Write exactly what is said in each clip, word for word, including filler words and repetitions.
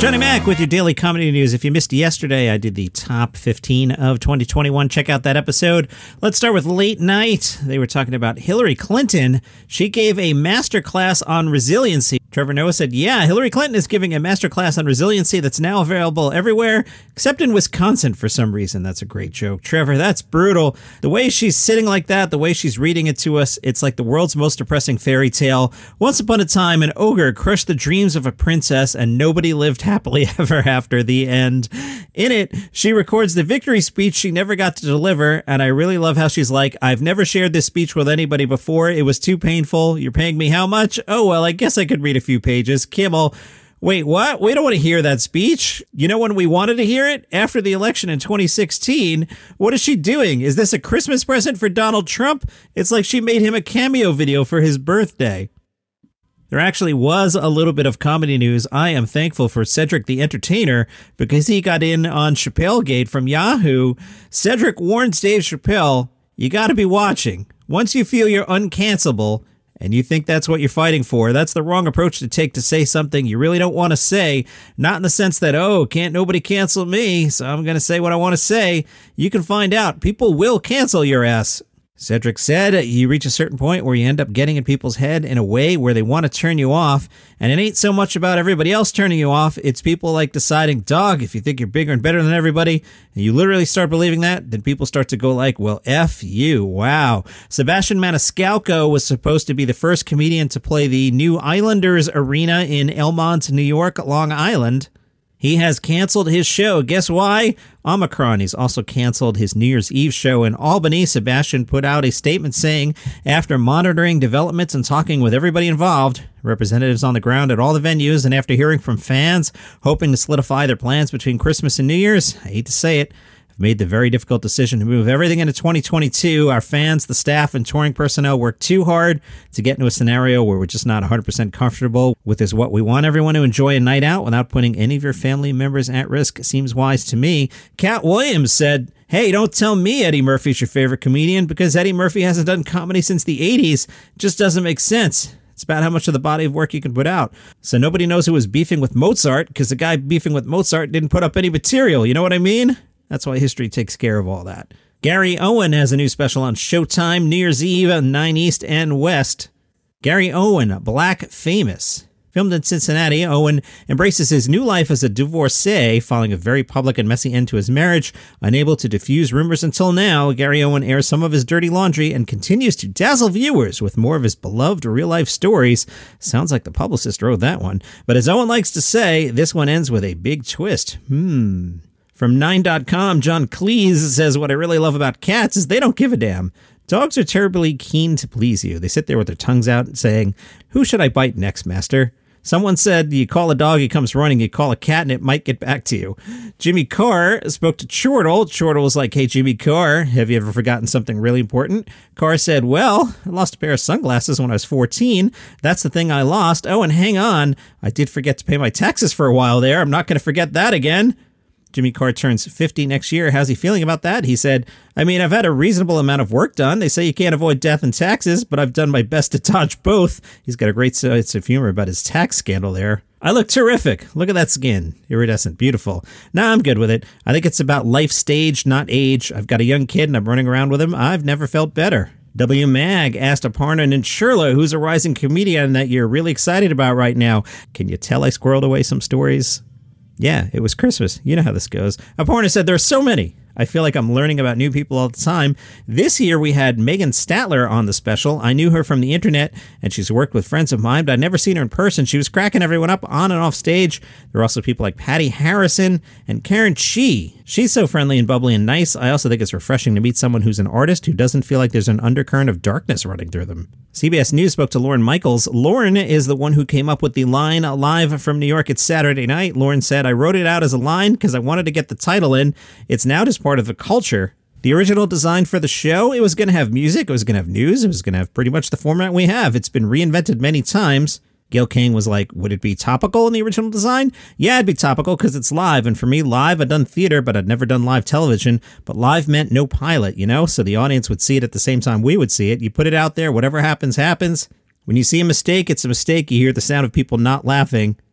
Johnny Mac with your daily comedy news. If you missed yesterday, I did the top fifteen of twenty twenty-one. Check out that episode. Let's start with Late Night. They were talking about Hillary Clinton. She gave a masterclass on resiliency. Trevor Noah said, yeah, Hillary Clinton is giving a masterclass on resiliency that's now available everywhere, except in Wisconsin for some reason. That's a great joke. Trevor, that's brutal. The way she's sitting like that, the way she's reading it to us, it's like the world's most depressing fairy tale. Once upon a time, an ogre crushed the dreams of a princess, and nobody lived happily ever after. The end. In it, she records the victory speech she never got to deliver, and I really love how she's like, I've never shared this speech with anybody before. It was too painful. You're paying me how much? Oh, well, I guess I could read a few pages. Kimmel, wait, what? We don't want to hear that speech. You know when we wanted to hear it? After the election in twenty sixteen. What is she doing? Is this a Christmas present for Donald Trump? It's like she made him a cameo video for his birthday. There actually was a little bit of comedy news. I am thankful for Cedric the Entertainer because he got in on Chappellegate from Yahoo. Cedric warns Dave Chappelle, you got to be watching. Once you feel you're uncancelable, and you think that's what you're fighting for, that's the wrong approach to take to say something you really don't want to say. Not in the sense that, oh, can't nobody cancel me, so I'm going to say what I want to say. You can find out. People will cancel your ass. Cedric said you reach a certain point where you end up getting in people's head in a way where they want to turn you off. And it ain't so much about everybody else turning you off. It's people like deciding, dog, if you think you're bigger and better than everybody, and you literally start believing that, then people start to go like, well, F you. Wow. Sebastian Maniscalco was supposed to be the first comedian to play the new Islanders Arena in Elmont, New York, Long Island. He has canceled his show. Guess why? Omicron. He's also canceled his New Year's Eve show in Albany. Sebastian put out a statement saying, after monitoring developments and talking with everybody involved, representatives on the ground at all the venues, and after hearing from fans hoping to solidify their plans between Christmas and New Year's, I hate to say it, I've made the very difficult decision to move everything into twenty twenty-two. Our fans, the staff, and touring personnel worked too hard to get into a scenario where we're just not one hundred percent comfortable with this. What we want everyone to enjoy a night out without putting any of your family members at risk seems wise to me. Cat Williams said, hey, don't tell me Eddie Murphy's your favorite comedian because Eddie Murphy hasn't done comedy since the eighties. Just doesn't make sense. It's about how much of the body of work you can put out. So nobody knows who was beefing with Mozart because the guy beefing with Mozart didn't put up any material. You know what I mean? That's why history takes care of all that. Gary Owen has a new special on Showtime, New Year's Eve, nine East and West. Gary Owen, Black Famous. Filmed in Cincinnati, Owen embraces his new life as a divorcee following a very public and messy end to his marriage. Unable to diffuse rumors until now, Gary Owen airs some of his dirty laundry and continues to dazzle viewers with more of his beloved real-life stories. Sounds like the publicist wrote that one. But as Owen likes to say, this one ends with a big twist. Hmm... From nine dot com, John Cleese says, what I really love about cats is they don't give a damn. Dogs are terribly keen to please you. They sit there with their tongues out saying, who should I bite next, master? Someone said, you call a dog, he comes running. You call a cat, and it might get back to you. Jimmy Carr spoke to Chortle. Chortle was like, hey, Jimmy Carr, have you ever forgotten something really important? Carr said, well, I lost a pair of sunglasses when I was fourteen. That's the thing I lost. Oh, and hang on. I did forget to pay my taxes for a while there. I'm not going to forget that again. Jimmy Carr turns fifty next year. How's he feeling about that? He said, I mean, I've had a reasonable amount of work done. They say you can't avoid death and taxes, but I've done my best to dodge both. He's got a great sense of humor about his tax scandal there. I look terrific. Look at that skin. Iridescent. Beautiful. Nah, I'm good with it. I think it's about life stage, not age. I've got a young kid and I'm running around with him. I've never felt better. W. Mag asked Aparna Nancherla, who's a rising comedian that you're really excited about right now. Can you tell I squirreled away some stories? Yeah, it was Christmas. You know how this goes. Aparna said, there are so many. I feel like I'm learning about new people all the time. This year we had Megan Statler on the special. I knew her from the internet, and she's worked with friends of mine, but I'd never seen her in person. She was cracking everyone up on and off stage. There are also people like Patty Harrison and Karen Chee. She's so friendly and bubbly and nice. I also think it's refreshing to meet someone who's an artist who doesn't feel like there's an undercurrent of darkness running through them. C B S News spoke to Lauren Michaels. Lauren is the one who came up with the line live from New York. It's Saturday night. Lauren said, I wrote it out as a line because I wanted to get the title in. It's now just part of the culture. The original design for the show, it was going to have music, it was going to have news, it was going to have pretty much the format we have. It's been reinvented many times. Gayle King was like, would it be topical in the original design? Yeah, it'd be topical because it's live. And for me, live, I'd done theater, but I'd never done live television. But live meant no pilot, you know? So the audience would see it at the same time we would see it. You put it out there, whatever happens, happens. When you see a mistake, it's a mistake. You hear the sound of people not laughing.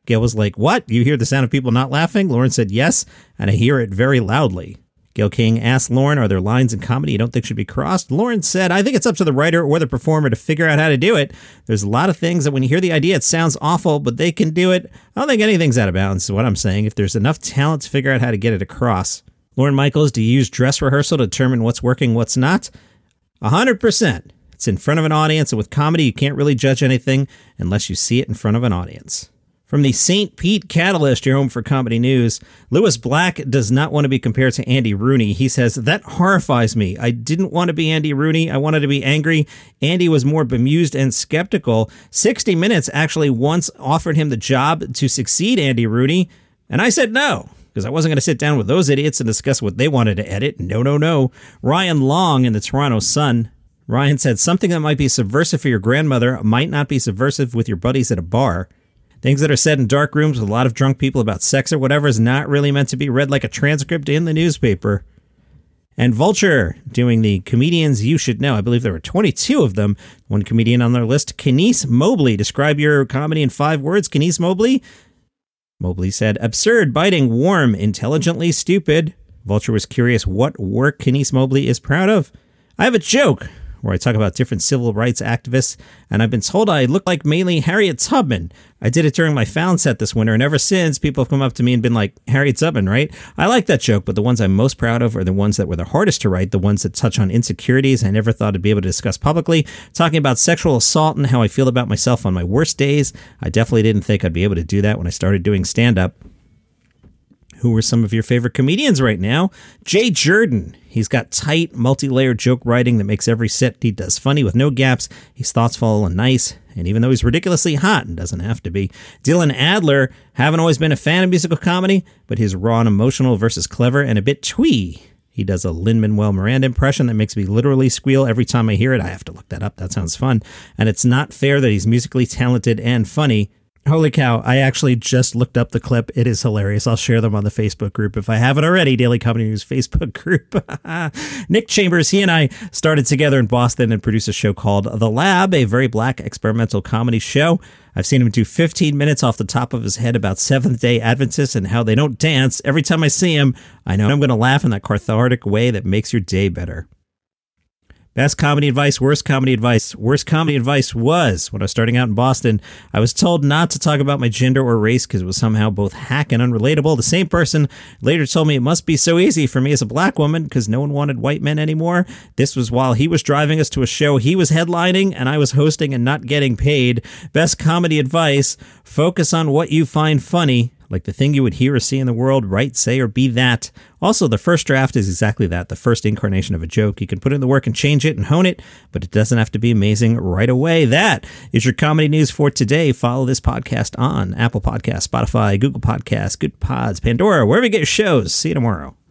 Gail was like, what? You hear the sound of people not laughing? Lauren said, yes, and I hear it very loudly. Gayle King asked Lauren, are there lines in comedy you don't think should be crossed? Lauren said, I think it's up to the writer or the performer to figure out how to do it. There's a lot of things that when you hear the idea, it sounds awful, but they can do it. I don't think anything's out of bounds is what I'm saying. If there's enough talent to figure out how to get it across. Lauren Michaels, do you use dress rehearsal to determine what's working, what's not? A hundred percent. It's in front of an audience, and with comedy, you can't really judge anything unless you see it in front of an audience. From the Saint Pete Catalyst, your home for comedy news, Lewis Black does not want to be compared to Andy Rooney. He says, that horrifies me. I didn't want to be Andy Rooney. I wanted to be angry. Andy was more bemused and skeptical. sixty minutes actually once offered him the job to succeed Andy Rooney, and I said no, because I wasn't going to sit down with those idiots and discuss what they wanted to edit. No, no, no. Ryan Long in the Toronto Sun. Ryan said, something that might be subversive for your grandmother might not be subversive with your buddies at a bar. Things that are said in dark rooms with a lot of drunk people about sex or whatever is not really meant to be read like a transcript in the newspaper. And Vulture doing the comedians you should know. I believe there were twenty-two of them. One comedian on their list, Kenise Mobley. Describe your comedy in five words, Kenise Mobley. Mobley said, absurd, biting, warm, intelligently stupid. Vulture was curious what work Kenise Mobley is proud of. I have a joke where I talk about different civil rights activists, and I've been told I look like mainly Harriet Tubman. I did it during my Found set this winter, and ever since, people have come up to me and been like, Harriet Tubman, right? I like that joke, but the ones I'm most proud of are the ones that were the hardest to write, the ones that touch on insecurities I never thought I'd be able to discuss publicly, talking about sexual assault and how I feel about myself on my worst days. I definitely didn't think I'd be able to do that when I started doing stand-up. Who are some of your favorite comedians right now? Jay Jordan. He's got tight, multi-layered joke writing that makes every set he does funny with no gaps. He's thoughtful and nice, and even though he's ridiculously hot, and doesn't have to be. Dylan Adler. Haven't always been a fan of musical comedy, but he's raw and emotional versus clever and a bit twee. He does a Lin-Manuel Miranda impression that makes me literally squeal every time I hear it. I have to look that up. That sounds fun. And it's not fair that he's musically talented and funny. Holy cow, I actually just looked up the clip. It is hilarious. I'll share them on the Facebook group if I haven't already, Daily Comedy News Facebook group. Nick Chambers, he and I started together in Boston and produced a show called The Lab, a very black experimental comedy show. I've seen him do fifteen minutes off the top of his head about Seventh-day Adventists and how they don't dance. Every time I see him, I know I'm going to laugh in that cathartic way that makes your day better. Best comedy advice, worst comedy advice. Worst comedy advice was, when I was starting out in Boston, I was told not to talk about my gender or race because it was somehow both hack and unrelatable. The same person later told me it must be so easy for me as a black woman because no one wanted white men anymore. This was while he was driving us to a show he was headlining and I was hosting and not getting paid. Best comedy advice, focus on what you find funny. Like the thing you would hear or see in the world, write, say, or be that. Also, the first draft is exactly that, the first incarnation of a joke. You can put in the work and change it and hone it, but it doesn't have to be amazing right away. That is your comedy news for today. Follow this podcast on Apple Podcasts, Spotify, Google Podcasts, Good Pods, Pandora, wherever you get your shows. See you tomorrow.